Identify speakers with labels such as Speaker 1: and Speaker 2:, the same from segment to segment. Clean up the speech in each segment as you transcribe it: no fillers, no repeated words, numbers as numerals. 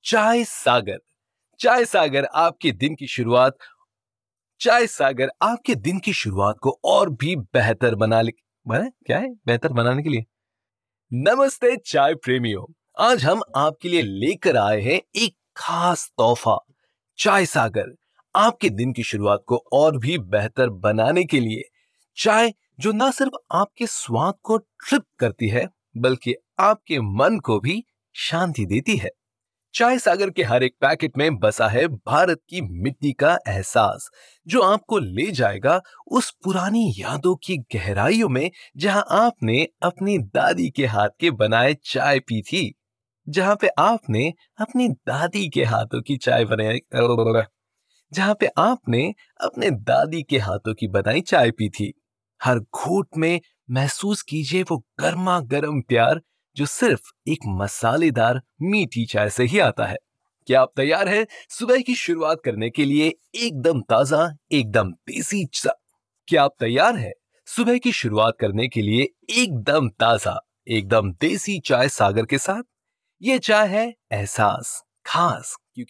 Speaker 1: चाय सागर। चाय सागर आपके दिन की शुरुआत चाय सागर आपके दिन की शुरुआत को और भी बेहतर क्या है बेहतर बनाने के लिए। नमस्ते चाय प्रेमियों। आज हम आपके लिए लेकर आए हैं एक खास तोहफा। चाय सागर आपके दिन की शुरुआत को और भी बेहतर बनाने के लिए। चाय जो ना सिर्फ आपके स्वाद को ट्रिप करती है बल्कि आपके मन को भी शांति देती है। चाय सागर के हर एक पैकेट में बसा है भारत की मिट्टी का एहसास, जो आपको ले जाएगा उस पुरानी यादों की गहराइयों में जहां आपने अपनी दादी के हाथ के बनाए चाय पी थी। जहां पे आपने अपनी दादी के हाथों की चाय बनाई जहां पे आपने अपने दादी के हाथों की बनाई चाय पी थी। हर घूंट में महसूस कीजिए वो गर्मा गर्म प्यार जो सिर्फ एक मसालेदार मीठी चाय से ही आता है। क्या आप तैयार हैं सुबह की शुरुआत करने के लिए एकदम ताजा, एकदम देसी चा क्या आप तैयार हैं सुबह की शुरुआत करने के लिए एकदम ताजा, एकदम देसी चाय सागर के साथ? ये चाय है एहसास, खास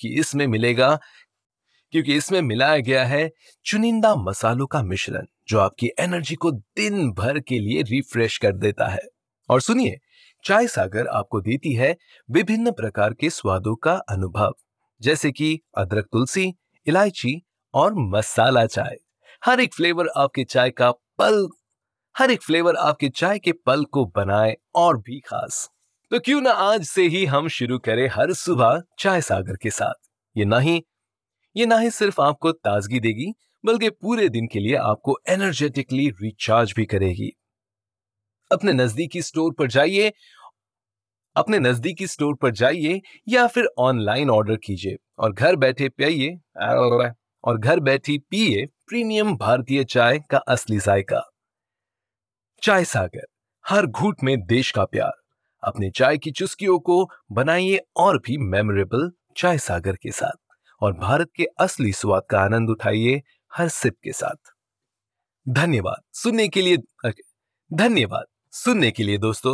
Speaker 1: क्योंकि इसमें मिलाया गया है चुनिंदा मसालों का मिश्रण जो आपकी एनर्जी को दिन भर के लिए रिफ्रेश कर देता है। और सुनिए, चाय सागर आपको देती है विभिन्न प्रकार के स्वादों का अनुभव, जैसे कि अदरक, तुलसी, इलायची और मसाला चाय। हर एक फ्लेवर आपके चाय का पल हर एक फ्लेवर आपके चाय के पल को बनाए और भी खास। तो क्यों ना आज से ही हम शुरू करें हर सुबह चाय सागर के साथ। ये नहीं ये ना ही सिर्फ आपको ताजगी देगी बल्कि पूरे दिन के लिए आपको एनर्जेटिकली रिचार्ज भी करेगी। अपने नजदीकी स्टोर पर जाइए अपने नजदीकी स्टोर पर जाइए या फिर ऑनलाइन ऑर्डर कीजिए और घर बैठे पिए प्रीमियम भारतीय चाय का असली जायका। चाय सागर, हर घूंट में देश का प्यार। अपने चाय की चुस्कियों को बनाइए और भी मेमोरेबल चाय सागर के साथ, और भारत के असली स्वाद का आनंद उठाइए हर सिप के साथ। धन्यवाद सुनने के लिए धन्यवाद सुनने के लिए दोस्तों।